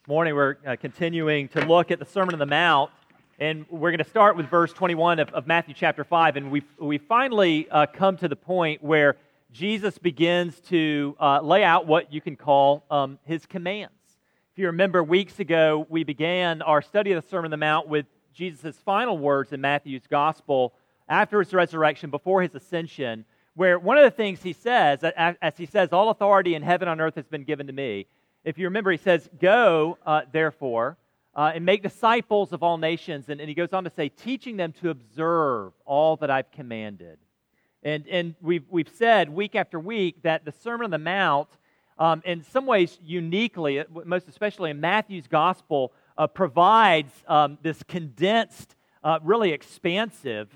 Morning, we're continuing to look at the Sermon on the Mount, and we're going to start with verse 21 of Matthew chapter 5, and we finally come to the point where Jesus begins to lay out what you can call his commands. If you remember, weeks ago, we began our study of the Sermon on the Mount with Jesus' final words in Matthew's Gospel after his resurrection, before his ascension, where one of the things he says, as he says, all authority in heaven and earth has been given to me. If you remember, he says, go, therefore, and make disciples of all nations. And he goes on to say, teaching them to observe all that I've commanded. And we've said week after week that the Sermon on the Mount, in some ways uniquely, most especially in Matthew's Gospel, provides this condensed, really expansive,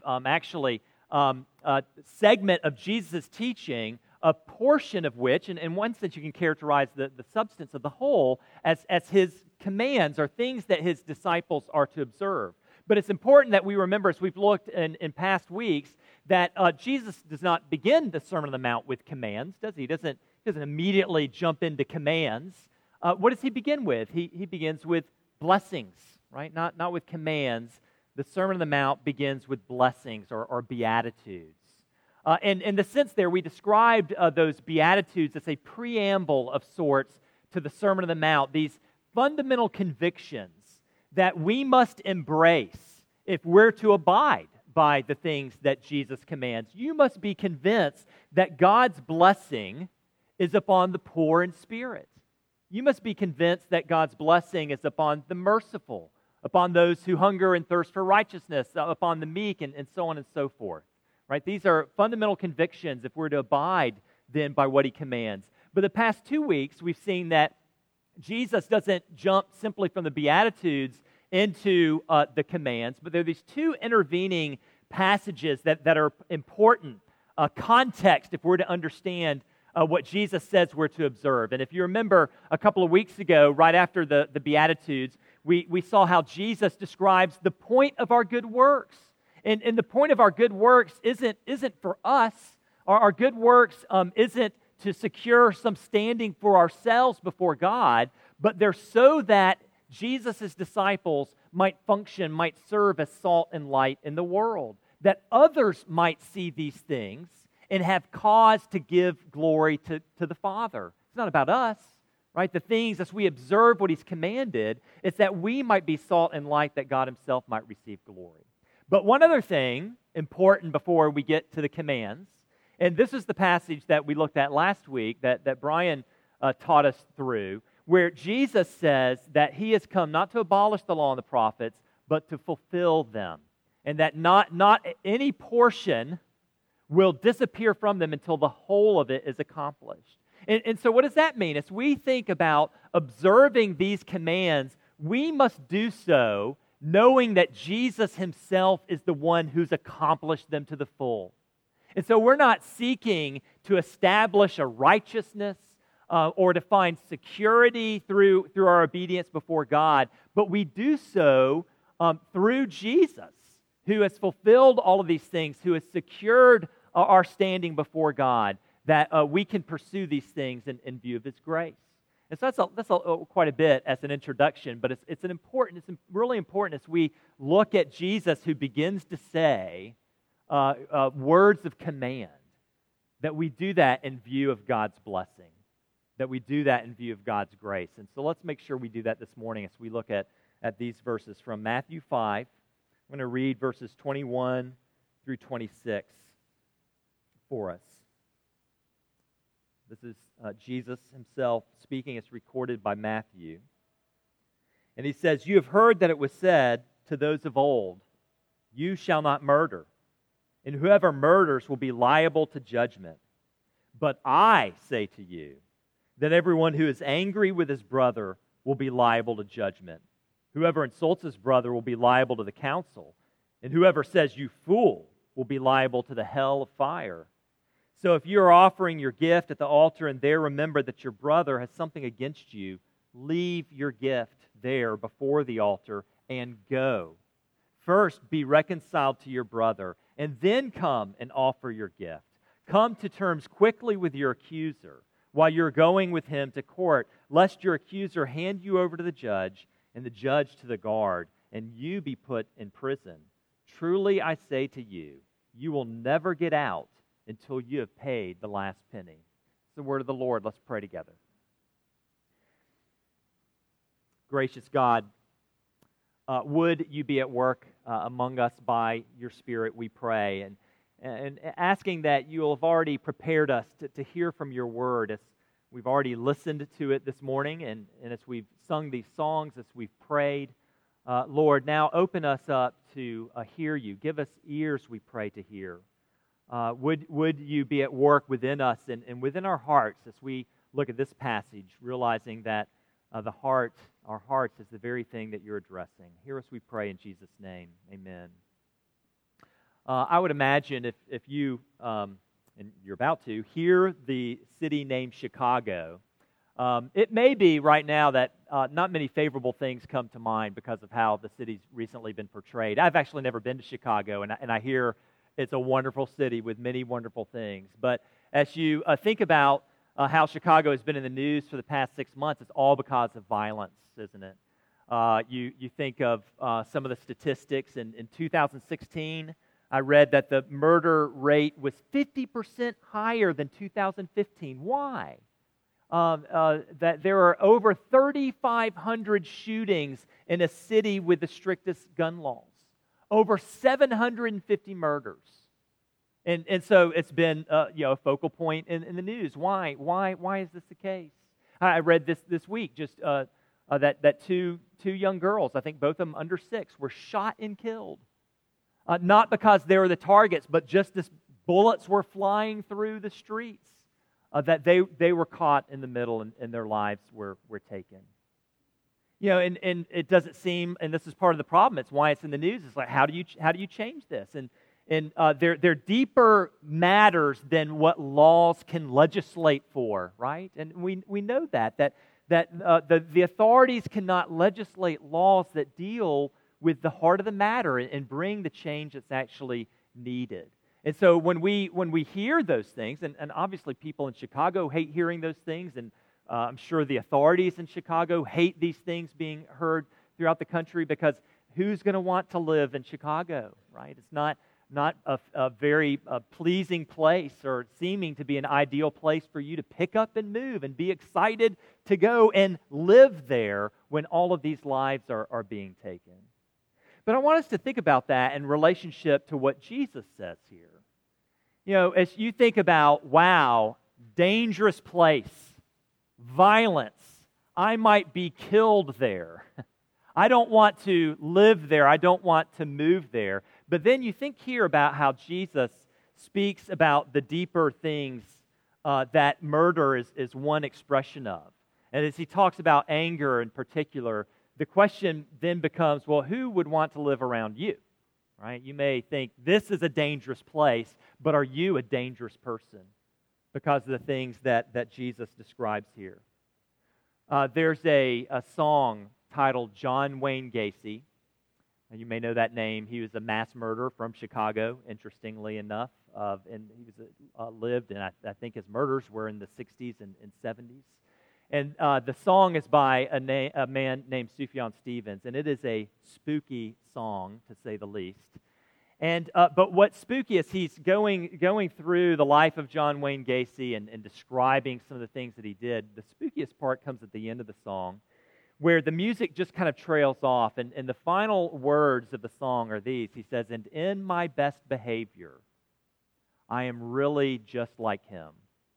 segment of Jesus' teaching, a portion of which, and in one sense you can characterize the substance of the whole as his commands, or things that his disciples are to observe. But it's important that we remember, as we've looked in past weeks, that Jesus does not begin the Sermon on the Mount with commands, does he? He doesn't immediately jump into commands. What does he begin with? He begins with blessings, right? Not with commands. The Sermon on the Mount begins with blessings or beatitudes. And in the sense there, we described those Beatitudes as a preamble of sorts to the Sermon on the Mount, these fundamental convictions that we must embrace if we're to abide by the things that Jesus commands. You must be convinced that God's blessing is upon the poor in spirit. You must be convinced that God's blessing is upon the merciful, upon those who hunger and thirst for righteousness, upon the meek, and so on and so forth. Right? These are fundamental convictions if we're to abide then by what he commands. But the past 2 weeks, we've seen that Jesus doesn't jump simply from the Beatitudes into the commands, but there are these two intervening passages that are important context if we're to understand what Jesus says we're to observe. And if you remember a couple of weeks ago, right after the Beatitudes, we saw how Jesus describes the point of our good works. And the point of our good works isn't for us. Our good works isn't to secure some standing for ourselves before God, but they're so that Jesus' disciples might function, might serve as salt and light in the world, that others might see these things and have cause to give glory to the Father. It's not about us, right? The things, as we observe what he's commanded, it's that we might be salt and light, that God himself might receive glory. But one other thing important before we get to the commands, and this is the passage that we looked at last week that Brian taught us through, where Jesus says that he has come not to abolish the law and the prophets, but to fulfill them. And that not any portion will disappear from them until the whole of it is accomplished. And so what does that mean? As we think about observing these commands, we must do so knowing that Jesus himself is the one who's accomplished them to the full. And so we're not seeking to establish a righteousness or to find security through our obedience before God, but we do so through Jesus, who has fulfilled all of these things, who has secured our standing before God, that we can pursue these things in view of his grace. And so that's quite a bit as an introduction, but it's really important as we look at Jesus, who begins to say words of command, that we do that in view of God's blessing, that we do that in view of God's grace. And so let's make sure we do that this morning as we look at these verses from Matthew 5. I'm going to read verses 21 through 26 for us. This is Jesus himself speaking. It's recorded by Matthew. And he says, "You have heard that it was said to those of old, 'You shall not murder, and whoever murders will be liable to judgment.' But I say to you that everyone who is angry with his brother will be liable to judgment. Whoever insults his brother will be liable to the council, and whoever says 'you fool' will be liable to the hell of fire. So if you are offering your gift at the altar and there remember that your brother has something against you, leave your gift there before the altar and go. First be reconciled to your brother, and then come and offer your gift. Come to terms quickly with your accuser, while you're going with him to court, lest your accuser hand you over to the judge, and the judge to the guard, and you be put in prison. Truly I say to you, you will never get out until you have paid the last penny. It's the word of the Lord. Let's pray together. Gracious God, would you be at work among us by your Spirit, we pray, and asking that you will have already prepared us to hear from your word as we've already listened to it this morning, and as we've sung these songs, as we've prayed. Lord, now open us up to hear you. Give us ears, we pray, to hear. Would you be at work within us and within our hearts as we look at this passage, realizing that our hearts, is the very thing that you're addressing. Hear us, we pray, in Jesus' name. Amen. I would imagine if you, and you're about to, hear the city named Chicago, it may be right now that not many favorable things come to mind because of how the city's recently been portrayed. I've actually never been to Chicago, and I hear it's a wonderful city with many wonderful things. But as you think about how Chicago has been in the news for the past 6 months, it's all because of violence, isn't it? You think of some of the statistics. In 2016, I read that the murder rate was 50% higher than 2015. Why? That there are over 3,500 shootings in a city with the strictest gun laws. Over 750 murders. And so it's been a focal point in the news. Why is this the case? I read this week just that two young girls, I think both of them under 6, were shot and killed. Not because they were the targets, but just as bullets were flying through the streets, that they were caught in the middle and their lives were taken. And it doesn't seem, and this is part of the problem, it's why it's in the news. It's like, how do you change this? And they're deeper matters than what laws can legislate for, right? And we know that the authorities cannot legislate laws that deal with the heart of the matter and bring the change that's actually needed. And so when we hear those things, and obviously people in Chicago hate hearing those things, and I'm sure the authorities in Chicago hate these things being heard throughout the country, because who's going to want to live in Chicago, right? It's not a very pleasing place or seeming to be an ideal place for you to pick up and move and be excited to go and live there when all of these lives are being taken. But I want us to think about that in relationship to what Jesus says here. As you think about, wow, dangerous place, violence, I might be killed there. I don't want to live there. I don't want to move there. But then you think here about how Jesus speaks about the deeper things that murder is one expression of. And as he talks about anger in particular, the question then becomes, well, who would want to live around you? Right? You may think this is a dangerous place, but are you a dangerous person because of the things that Jesus describes here? There's a song titled John Wayne Gacy. You may know that name. He was a mass murderer from Chicago, interestingly enough. And he lived, and I think his murders were in the 60s and 70s. And the song is by a man named Sufjan Stevens, and it is a spooky song, to say the least. And but what's spooky is he's going through the life of John Wayne Gacy and describing some of the things that he did. The spookiest part comes at the end of the song, where the music just kind of trails off, and the final words of the song are these. He says, "And in my best behavior, I am really just like him.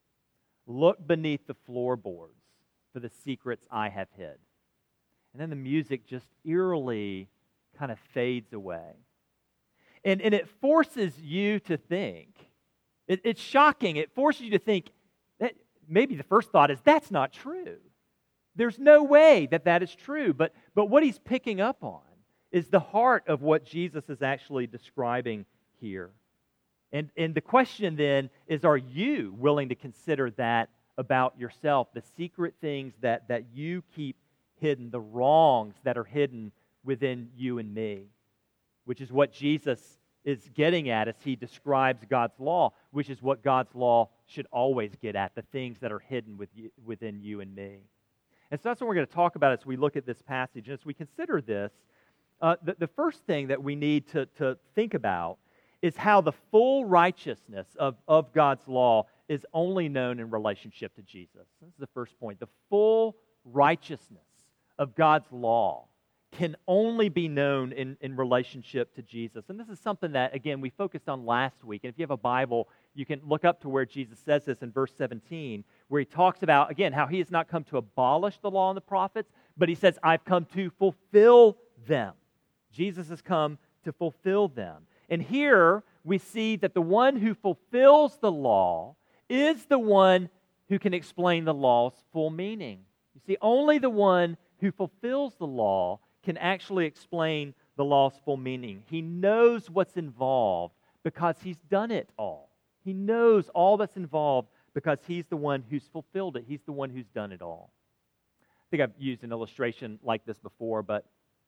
Look beneath the floorboards for the secrets I have hid." And then the music just eerily kind of fades away. And it forces you to think. It's shocking. It forces you to think that maybe the first thought is, that's not true. There's no way that is true. But what he's picking up on is the heart of what Jesus is actually describing here. And the question then is, are you willing to consider that about yourself, the secret things that you keep hidden, the wrongs that are hidden within you and me, which is what Jesus is getting at as he describes God's law, which is what God's law should always get at, the things that are hidden within you and me. And so that's what we're going to talk about as we look at this passage. And as we consider this, the first thing that we need to think about is how the full righteousness of God's law is only known in relationship to Jesus. This is the first point. The full righteousness of God's law can only be known in relationship to Jesus. And this is something that, again, we focused on last week. And if you have a Bible, you can look up to where Jesus says this in verse 17, where he talks about, again, how he has not come to abolish the law and the prophets, but he says, I've come to fulfill them. Jesus has come to fulfill them. And here we see that the one who fulfills the law is the one who can explain the law's full meaning. You see, only the one who fulfills the law can actually explain the law's full meaning. He knows what's involved because he's done it all. He knows all that's involved because he's the one who's fulfilled it. He's the one who's done it all. I think I've used an illustration like this before, but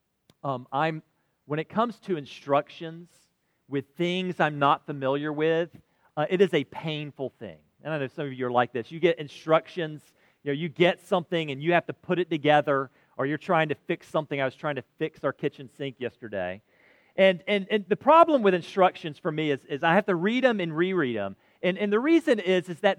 when it comes to instructions with things I'm not familiar with, it is a painful thing. And I know some of you are like this. You get instructions, you get something and you have to put it together, or you're trying to fix something. I was trying to fix our kitchen sink yesterday. And the problem with instructions for me is I have to read them and reread them. And the reason is that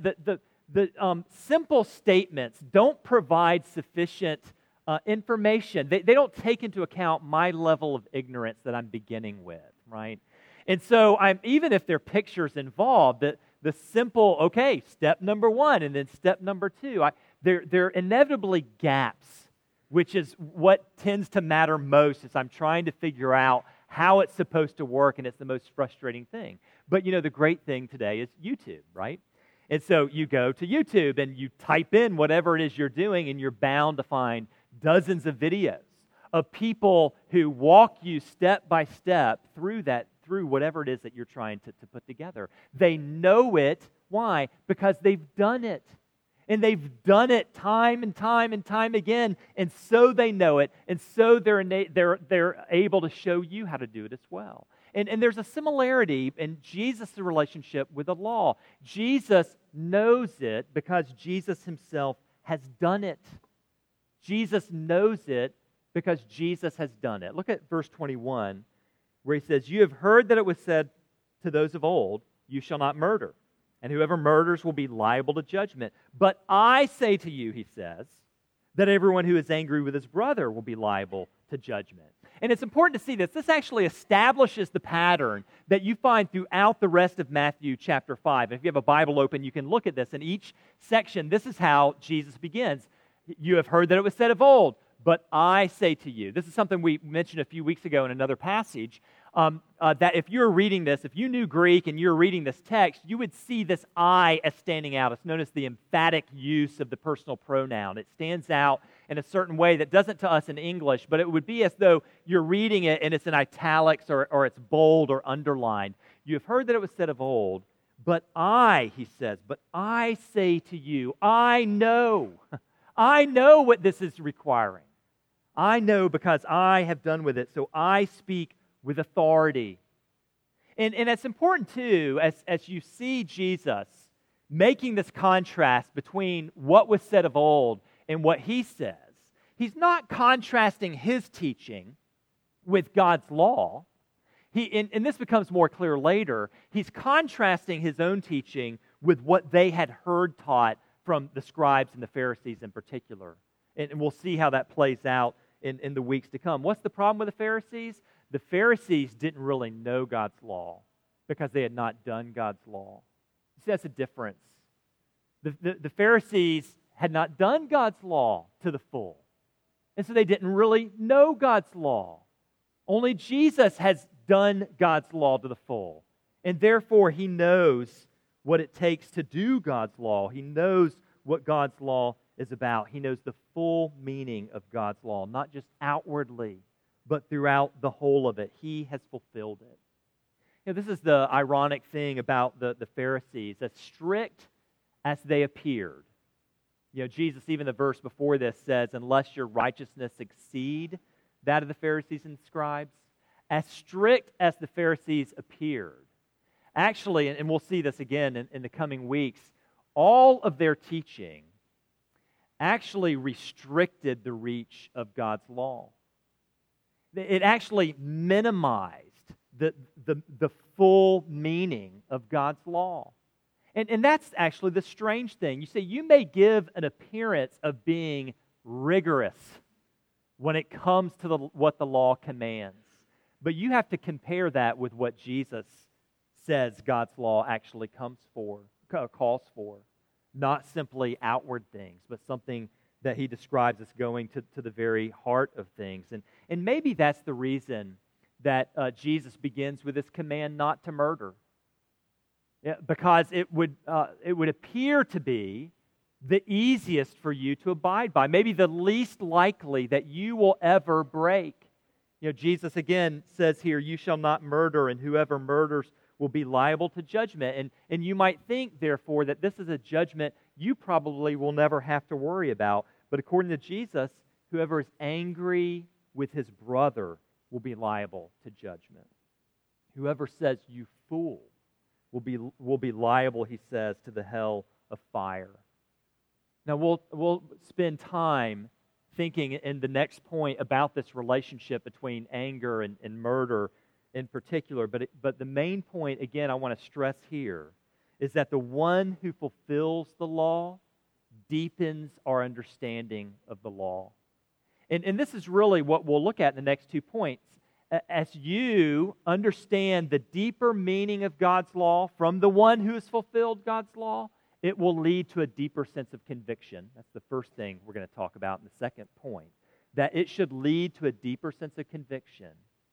the simple statements don't provide sufficient information. They don't take into account my level of ignorance that I'm beginning with, right? And so even if there are pictures involved, the simple, okay, step number 1 and then step number 2, there are inevitably gaps, which is what tends to matter most as I'm trying to figure out how it's supposed to work, and it's the most frustrating thing. But the great thing today is YouTube, right? And so you go to YouTube and you type in whatever it is you're doing, and you're bound to find dozens of videos of people who walk you step by step through whatever it is that you're trying to put together. They know it. Why? Because they've done it. And they've done it time and time and time again, and so they know it, and so they're able to show you how to do it as well. And there's a similarity in Jesus' relationship with the law. Jesus knows it because Jesus himself has done it. Jesus knows it because Jesus has done it. Look at verse 21, where he says, "You have heard that it was said to those of old, 'You shall not murder,' and whoever murders will be liable to judgment. But I say to you," he says, "that everyone who is angry with his brother will be liable to judgment." And it's important to see this. This actually establishes the pattern that you find throughout the rest of Matthew chapter 5. If you have a Bible open, you can look at this. In each section, this is how Jesus begins. "You have heard that it was said of old, but I say to you." This is something we mentioned a few weeks ago in another passage. That if you're reading this, if you knew Greek and you're reading this text, you would see this I as standing out. It's known as the emphatic use of the personal pronoun. It stands out in a certain way that doesn't to us in English, but it would be as though you're reading it and it's in italics or it's bold or underlined. "You have heard that it was said of old, but I," he says, "but I say to you, I know what this is requiring. I know because I have done with it, so I speak with authority." And it's important, too, as you see Jesus making this contrast between what was said of old and what he says. He's not contrasting his teaching with God's law. And this becomes more clear later. He's contrasting his own teaching with what they had heard taught from the scribes and the Pharisees in particular. And we'll see how that plays out in the weeks to come. What's the problem with the Pharisees? The Pharisees didn't really know God's law because they had not done God's law. You see, that's a difference. The Pharisees had not done God's law to the full. And so they didn't really know God's law. Only Jesus has done God's law to the full. And therefore, he knows what it takes to do God's law. He knows what God's law is about. He knows the full meaning of God's law, not just outwardly, but throughout the whole of it. He has fulfilled it. This is the ironic thing about the Pharisees. As strict as they appeared, Jesus, even the verse before this says, "Unless your righteousness exceed that of the Pharisees and scribes," as strict as the Pharisees appeared, actually, and we'll see this again in the coming weeks, all of their teaching actually restricted the reach of God's law. It actually minimized the full meaning of God's law. And that's actually the strange thing. You say you may give an appearance of being rigorous when it comes to what the law commands, but you have to compare that with what Jesus says God's law actually calls for. Not simply outward things, but something that he describes as going to the very heart of things. And maybe that's the reason that Jesus begins with this command not to murder. Yeah, because it would appear to be the easiest for you to abide by, maybe the least likely that you will ever break. Jesus again says here, "You shall not murder, and whoever murders will be liable to judgment." And you might think, therefore, that this is a judgment you probably will never have to worry about. But according to Jesus, whoever is angry with his brother will be liable to judgment. Whoever says, "You fool," will be liable, he says, to the hell of fire. Now, we'll spend time thinking in the next point about this relationship between anger and murder in particular. But the main point, again, I want to stress here is that the one who fulfills the law deepens our understanding of the law. And this is really what we'll look at in the next 2 points. As you understand the deeper meaning of God's law from the one who has fulfilled God's law, it will lead to a deeper sense of conviction. That's the first thing we're going to talk about in the second point, that it should lead to a deeper sense of conviction.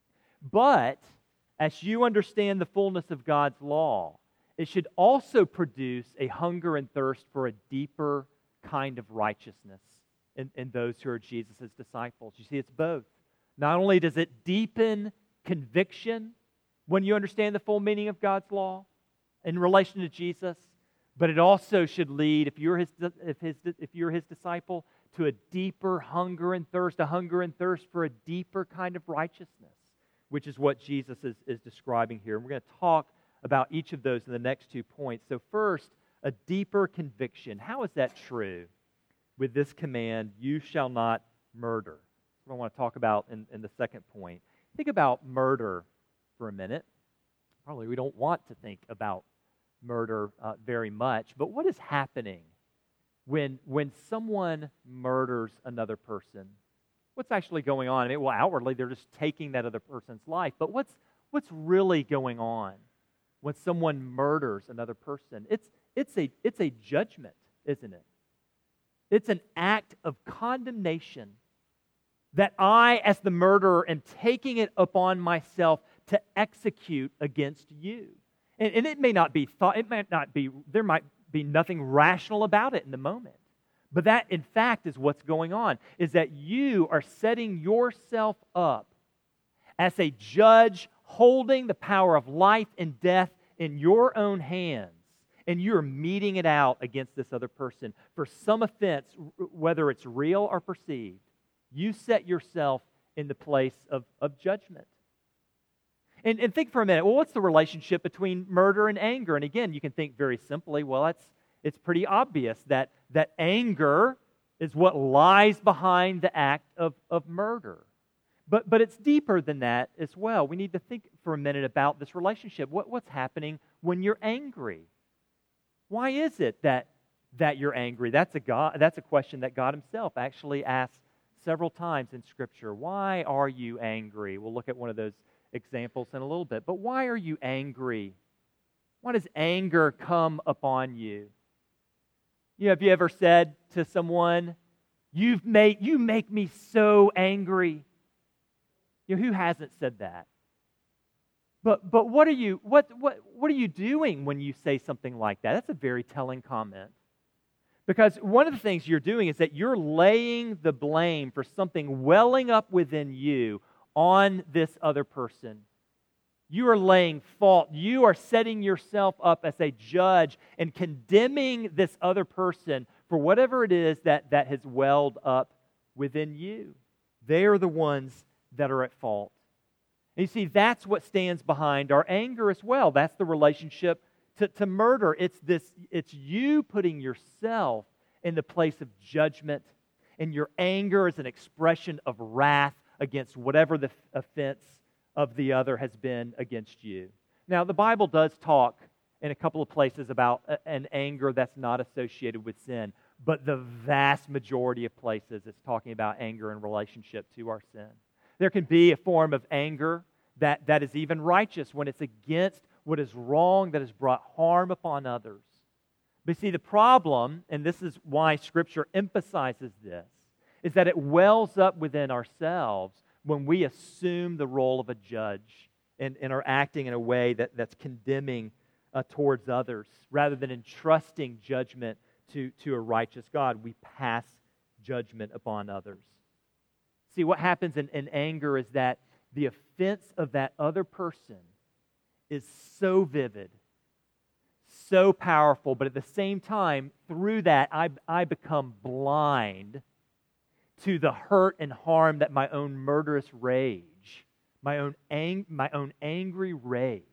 But as you understand the fullness of God's law, it should also produce a hunger and thirst for a deeper kind of righteousness in those who are Jesus' disciples. You see, it's both. Not only does it deepen conviction when you understand the full meaning of God's law in relation to Jesus, but it also should lead, if you're his disciple, to a deeper hunger and thirst, for a deeper kind of righteousness, which is what Jesus is describing here. And we're going to talk about each of those in the next 2 points. So first, a deeper conviction. How is that true with this command, "You shall not murder"? That's what I want to talk about in the second point. Think about murder for a minute. Probably we don't want to think about murder very much, but what is happening when someone murders another person? What's actually going on? I mean, well, outwardly they're just taking that other person's life, but what's really going on when someone murders another person? It's a judgment, isn't it? It's an act of condemnation that I, as the murderer, am taking it upon myself to execute against you. And it may not be thought, there might be nothing rational about it in the moment. But that, in fact, is what's going on, is that you are setting yourself up as a judge holding the power of life and death in your own hands, and you're meting it out against this other person for some offense, whether it's real or perceived. You set yourself in the place of judgment. And think for a minute, well, what's the relationship between murder and anger? And again, you can think very simply, well, it's pretty obvious that anger is what lies behind the act of murder. But it's deeper than that as well. We need to think for a minute about this relationship. What's happening when you're angry? Why is it that you're angry? That's a question that God himself actually asks several times in Scripture. Why are you angry? We'll look at one of those examples in a little bit. But why are you angry? Why does anger come upon you? Have you ever said to someone, you make me so angry? Who hasn't said that? But what are you doing when you say something like that? That's a very telling comment. Because one of the things you're doing is that you're laying the blame for something welling up within you on this other person. You are laying fault. You are setting yourself up as a judge and condemning this other person for whatever it is that has welled up within you. They are the ones that are at fault. And you see, that's what stands behind our anger as well. That's the relationship To murder, it's you putting yourself in the place of judgment, and your anger is an expression of wrath against whatever the offense of the other has been against you. Now, the Bible does talk in a couple of places about an anger that's not associated with sin, but the vast majority of places it's talking about anger in relationship to our sin. There can be a form of anger that is even righteous when it's against what is wrong, that has brought harm upon others. But see, the problem, and this is why Scripture emphasizes this, is that it wells up within ourselves when we assume the role of a judge and are acting in a way that's condemning towards others. Rather than entrusting judgment to a righteous God, we pass judgment upon others. See, what happens in anger is that the offense of that other person is so vivid, so powerful, but at the same time, through that, I become blind to the hurt and harm that my own murderous rage, my own angry rage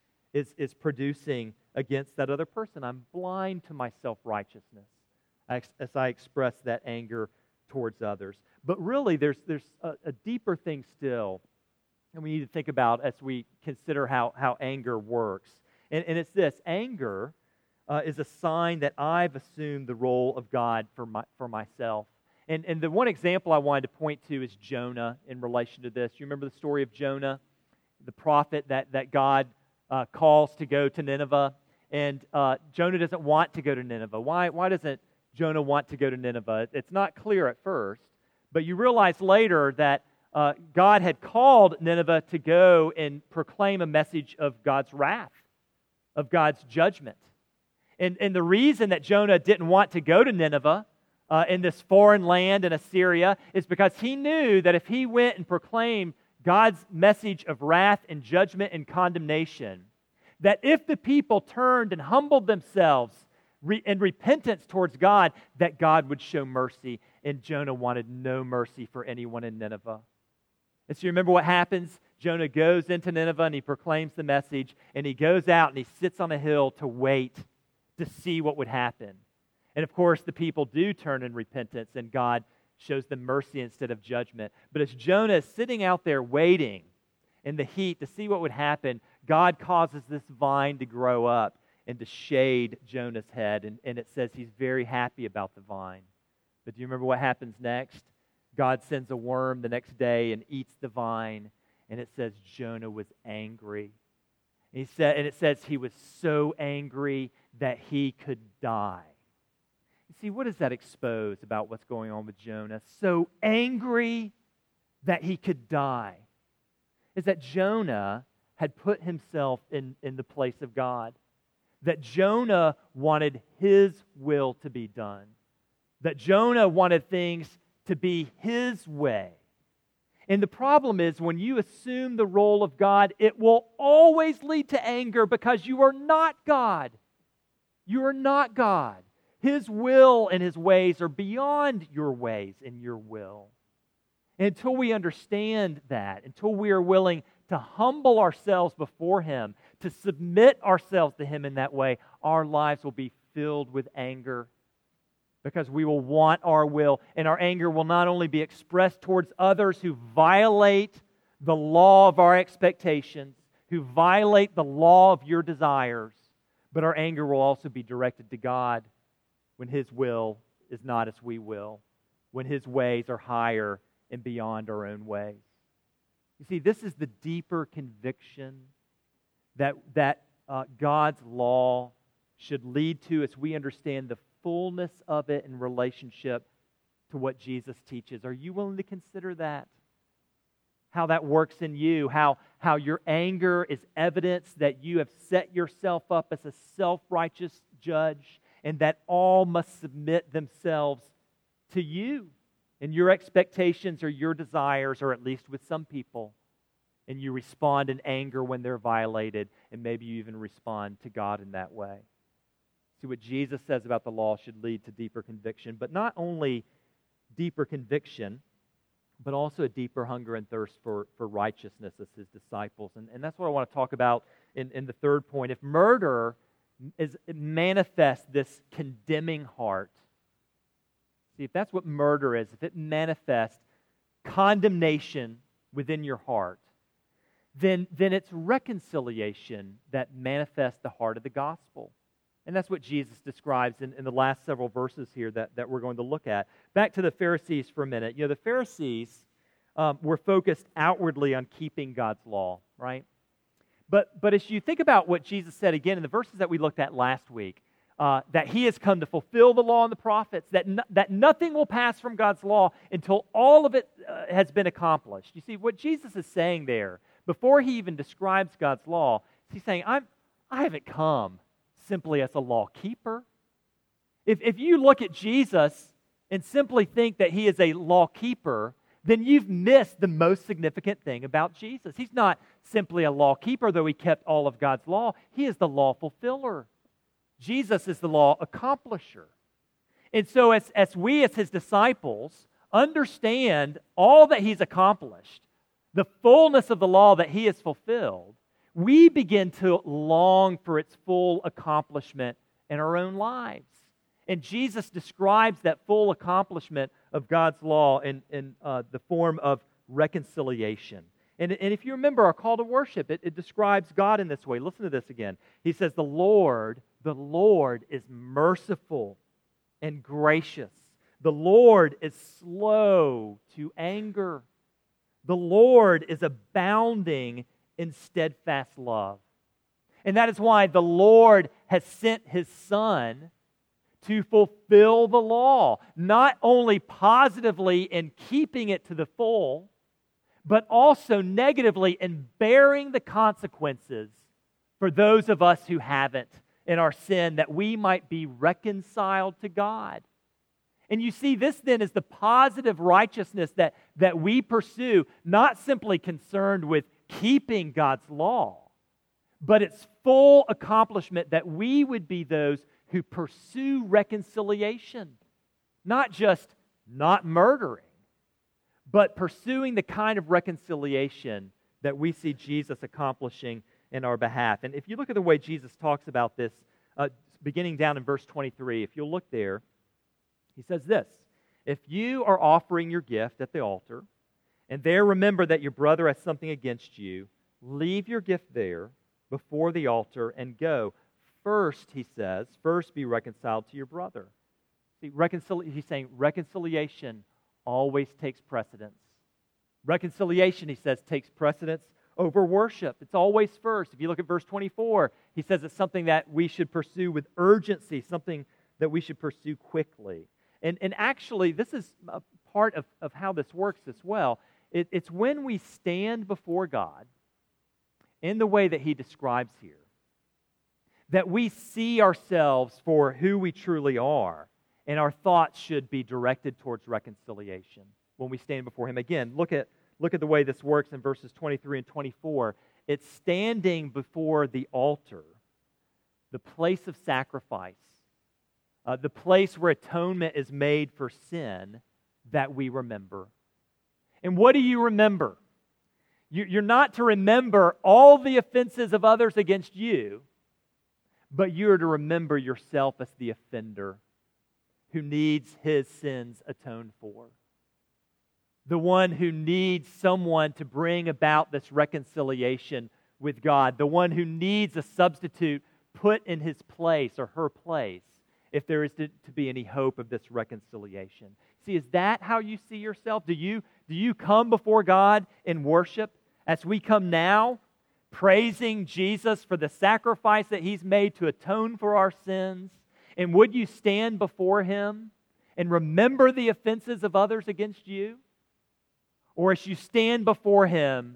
is producing against that other person. I'm blind to my self-righteousness as I express that anger towards others. But really, there's a deeper thing still, and we need to think about as we consider how anger works. And it's this: anger is a sign that I've assumed the role of God for myself. And the one example I wanted to point to is Jonah in relation to this. You remember the story of Jonah, the prophet that God calls to go to Nineveh? And Jonah doesn't want to go to Nineveh. Why doesn't Jonah want to go to Nineveh? It's not clear at first, but you realize later that God had called Nineveh to go and proclaim a message of God's wrath, of God's judgment. And the reason that Jonah didn't want to go to Nineveh in this foreign land in Assyria is because he knew that if he went and proclaimed God's message of wrath and judgment and condemnation, that if the people turned and humbled themselves in repentance towards God, that God would show mercy. And Jonah wanted no mercy for anyone in Nineveh. And so you remember what happens? Jonah goes into Nineveh and he proclaims the message, and he goes out and he sits on a hill to wait to see what would happen. And of course, the people do turn in repentance, and God shows them mercy instead of judgment. But as Jonah is sitting out there waiting in the heat to see what would happen, God causes this vine to grow up and to shade Jonah's head. And it says he's very happy about the vine. But do you remember what happens next? God sends a worm the next day and eats the vine. And it says Jonah was angry. And it says he was so angry that he could die. You see, what does that expose about what's going on with Jonah? So angry that he could die. Is that Jonah had put himself in the place of God. That Jonah wanted his will to be done. That Jonah wanted things to be his way. And the problem is, when you assume the role of God, it will always lead to anger because you are not God. You are not God. His will and His ways are beyond your ways and your will. And until we understand that, until we are willing to humble ourselves before Him, to submit ourselves to Him in that way, our lives will be filled with anger because we will want our will, and our anger will not only be expressed towards others who violate the law of our expectations, who violate the law of your desires, but our anger will also be directed to God when His will is not as we will, when His ways are higher and beyond our own ways. You see, this is the deeper conviction that God's law should lead to as we understand the fullness of it in relationship to what Jesus teaches. Are you willing to consider that? How that works in you, how your anger is evidence that you have set yourself up as a self-righteous judge, and that all must submit themselves to you and your expectations or your desires, or at least with some people. And you respond in anger when they're violated, and maybe you even respond to God in that way. See, what Jesus says about the law should lead to deeper conviction, but not only deeper conviction, but also a deeper hunger and thirst for righteousness as His disciples. And that's what I want to talk about in the third point. If murder it manifests this condemning heart. See, if that's what murder is, if it manifests condemnation within your heart, then it's reconciliation that manifests the heart of the gospel. And that's what Jesus describes in the last several verses here that we're going to look at. Back to the Pharisees for a minute. The Pharisees were focused outwardly on keeping God's law, right? But as you think about what Jesus said again in the verses that we looked at last week, that He has come to fulfill the law and the prophets, that nothing will pass from God's law until all of it has been accomplished. You see, what Jesus is saying there, before He even describes God's law, He's saying, I haven't come simply as a law keeper. If you look at Jesus and simply think that He is a law keeper, then you've missed the most significant thing about Jesus. He's not simply a law keeper, though He kept all of God's law. He is the law fulfiller. Jesus is the law accomplisher. And so as we as His disciples understand all that He's accomplished, the fullness of the law that He has fulfilled, we begin to long for its full accomplishment in our own lives. And Jesus describes that full accomplishment of God's law in the form of reconciliation. And if you remember our call to worship, it describes God in this way. Listen to this again. He says, the Lord is merciful and gracious. The Lord is slow to anger. The Lord is abounding in steadfast love. And that is why the Lord has sent His Son to fulfill the law, not only positively in keeping it to the full, but also negatively in bearing the consequences for those of us who haven't in our sin, that we might be reconciled to God. And you see, this then is the positive righteousness that we pursue, not simply concerned with keeping God's law, but its full accomplishment, that we would be those who pursue reconciliation, not just not murdering, but pursuing the kind of reconciliation that we see Jesus accomplishing in our behalf. And if you look at the way Jesus talks about this, beginning down in verse 23, if you'll look there, He says this: if you are offering your gift at the altar, and there remember that your brother has something against you, leave your gift there before the altar and go. First, He says, be reconciled to your brother. See, He's saying reconciliation always takes precedence. Reconciliation, He says, takes precedence over worship. It's always first. If you look at verse 24, He says it's something that we should pursue with urgency, something that we should pursue quickly. And actually, this is a part of how this works as well. It's when we stand before God in the way that He describes here, that we see ourselves for who we truly are, and our thoughts should be directed towards reconciliation when we stand before Him. Again, look at the way this works in verses 23 and 24. It's standing before the altar, the place of sacrifice, the place where atonement is made for sin, that we remember. And what do you remember? You're not to remember all the offenses of others against you, but you are to remember yourself as the offender who needs his sins atoned for. The one who needs someone to bring about this reconciliation with God. The one who needs a substitute put in his place or her place if there is to be any hope of this reconciliation. See, is that how you see yourself? Do you come before God in worship as we come now, praising Jesus for the sacrifice that He's made to atone for our sins? And would you stand before Him and remember the offenses of others against you? Or as you stand before Him,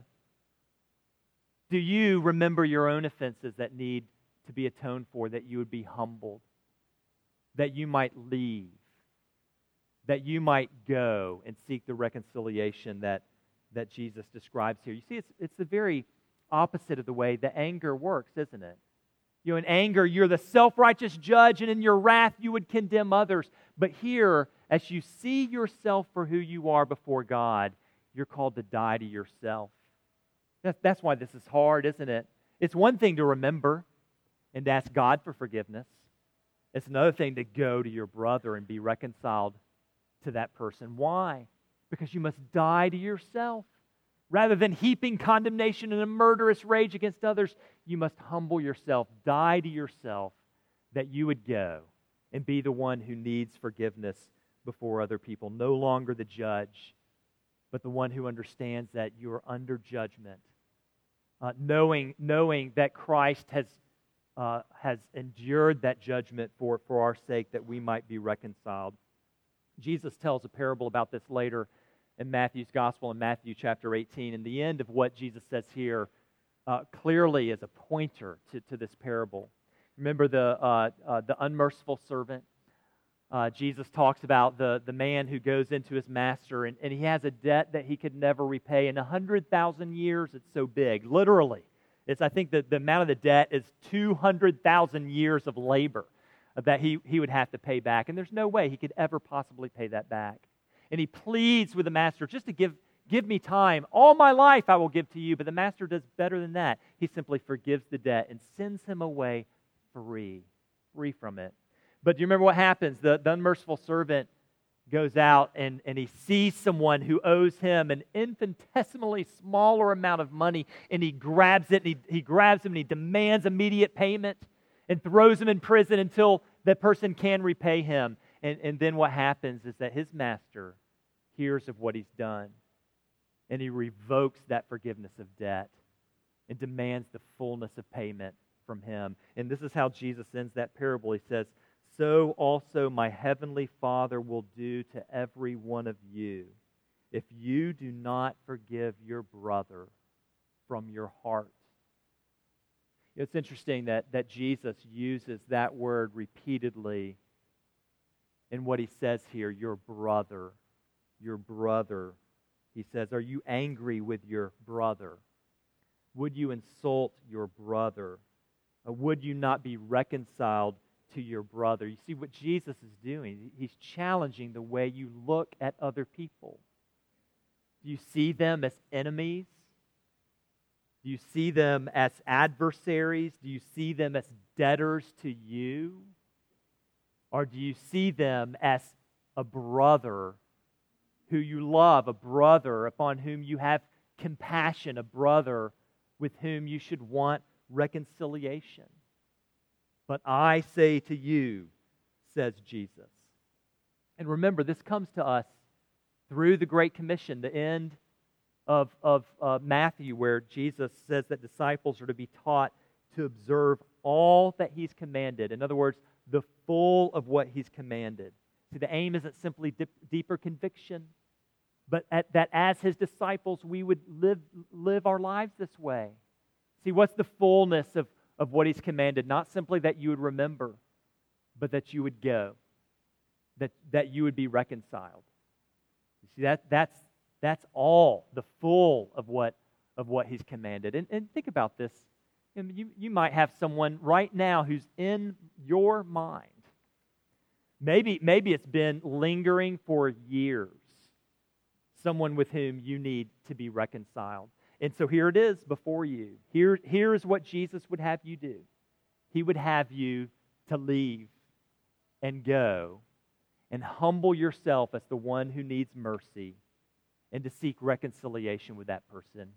do you remember your own offenses that need to be atoned for, that you would be humbled, that you might leave, that you might go and seek the reconciliation that Jesus describes here? You see, it's the very opposite of the way the anger works, isn't it? In anger, you're the self-righteous judge, and in your wrath, you would condemn others. But here, as you see yourself for who you are before God, you're called to die to yourself. That's why this is hard, isn't it? It's one thing to remember. and ask God for forgiveness. It's another thing to go to your brother and be reconciled to that person. Why? Because you must die to yourself. Rather than heaping condemnation and a murderous rage against others, you must humble yourself, die to yourself, that you would go and be the one who needs forgiveness before other people. No longer the judge, but the one who understands that you are under judgment. Knowing that Christ has endured that judgment for our sake, that we might be reconciled. Jesus tells a parable about this later in Matthew's Gospel, in Matthew chapter 18. And the end of what Jesus says here clearly is a pointer to this parable. Remember the unmerciful servant? Jesus talks about the man who goes into his master, and he has a debt that he could never repay. In 100,000 years, it's so big. Literally, I think that the amount of the debt is 200,000 years of labor that he would have to pay back. And there's no way he could ever possibly pay that back. And he pleads with the master just to give me time. All my life I will give to you. But the master does better than that. He simply forgives the debt and sends him away free from it. But do you remember what happens? The unmerciful servant goes out and he sees someone who owes him an infinitesimally smaller amount of money, and he grabs it, and he grabs him and he demands immediate payment and throws him in prison until that person can repay him. And then what happens is that his master hears of what he's done, and he revokes that forgiveness of debt and demands the fullness of payment from him. And this is how Jesus ends that parable. He says, "So also my heavenly Father will do to every one of you if you do not forgive your brother from your heart." It's interesting that Jesus uses that word repeatedly in what he says here, your brother. Your brother. He says, are you angry with your brother? Would you insult your brother? Or would you not be reconciled to your brother? You see what Jesus is doing. He's challenging the way you look at other people. Do you see them as enemies? Do you see them as adversaries? Do you see them as debtors to you? Or do you see them as a brother who you love, a brother upon whom you have compassion, a brother with whom you should want reconciliation? But I say to you, says Jesus. And remember, this comes to us through the Great Commission, the end of Matthew, where Jesus says that disciples are to be taught to observe all that He's commanded. In other words, the full of what He's commanded. See, the aim isn't simply deeper conviction, but that as His disciples we would live our lives this way. See, what's the fullness of what He's commanded? Not simply that you would remember, but that you would go, that you would be reconciled. You see, that's all the full of what He's commanded. And think about this. You might have someone right now who's in your mind. Maybe it's been lingering for years. Someone with whom you need to be reconciled. And so here it is before you. Here's what Jesus would have you do. He would have you to leave and go and humble yourself as the one who needs mercy and to seek reconciliation with that person.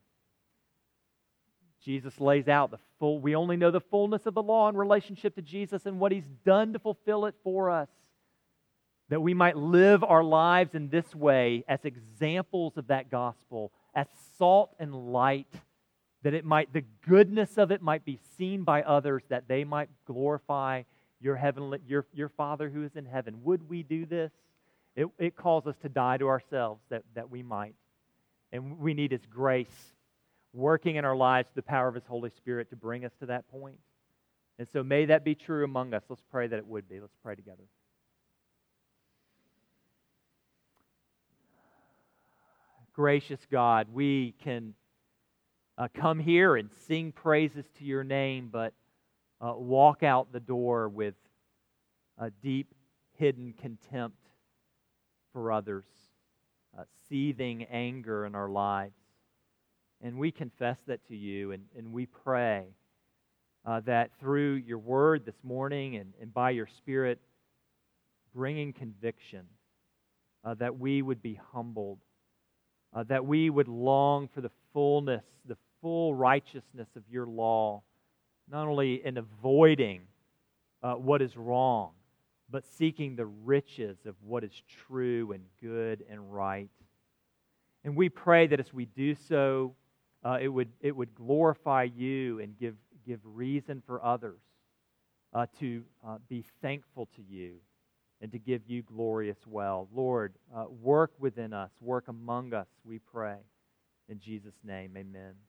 Jesus lays out we only know the fullness of the law in relationship to Jesus and what He's done to fulfill it for us. That we might live our lives in this way as examples of that gospel, as salt and light, that the goodness of it might be seen by others, that they might glorify your Father who is in heaven. Would we do this? It calls us to die to ourselves that we might. And we need His grace working in our lives, the power of His Holy Spirit to bring us to that point. And so may that be true among us. Let's pray that it would be. Let's pray together. Gracious God, we can come here and sing praises to your name, but walk out the door with a deep, hidden contempt for others, seething anger in our lives. And we confess that to you, and we pray that through your word this morning and by your Spirit, bringing conviction, that we would be humbled, that we would long for the fullness, the full righteousness of your law, not only in avoiding what is wrong, but seeking the riches of what is true and good and right. And we pray that as we do so, it would glorify you and give reason for others to be thankful to you and to give you glory as well. Lord, work within us, work among us, we pray. In Jesus' name, amen.